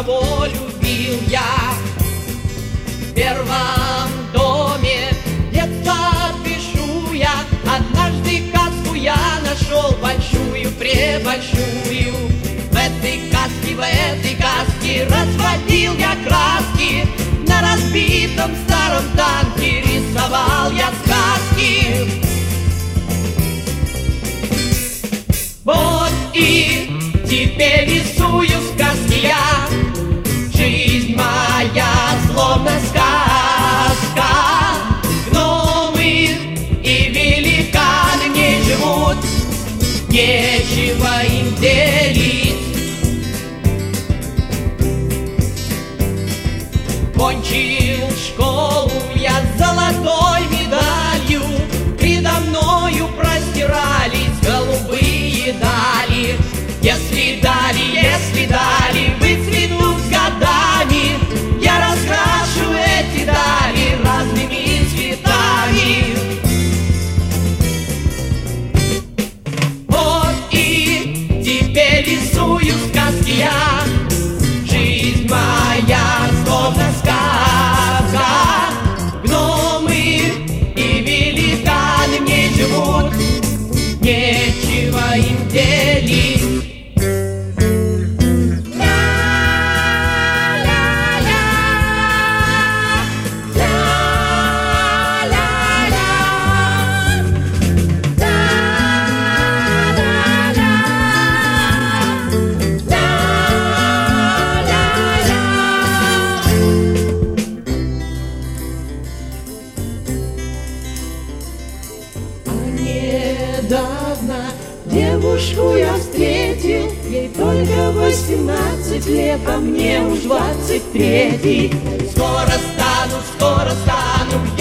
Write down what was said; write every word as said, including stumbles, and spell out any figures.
кого любил я. В первом доме детства пишу я. Однажды каску я нашел большую, пребольшую. В этой каске, в этой каске разводил я краски. На разбитом старом танке рисовал я сказки. Вот и теперь рисую сказки я. Жизнь моя словно сказка. Гномы и великаны в ней живут, нечего им делить. Кончил школу я с золотой медалью. Передо мною простирались голубые дали. Если дали, если дали выцветут с годами, я раскрашу эти дали разными цветами. Вот и теперь рисую сказки я. Жизнь моя словно сказка. Гномы и великаны в ней живут, нечего им делить. Недавно девушку я встретил, ей только восемнадцать лет, а мне уж двадцать третий. Скоро стану, скоро стану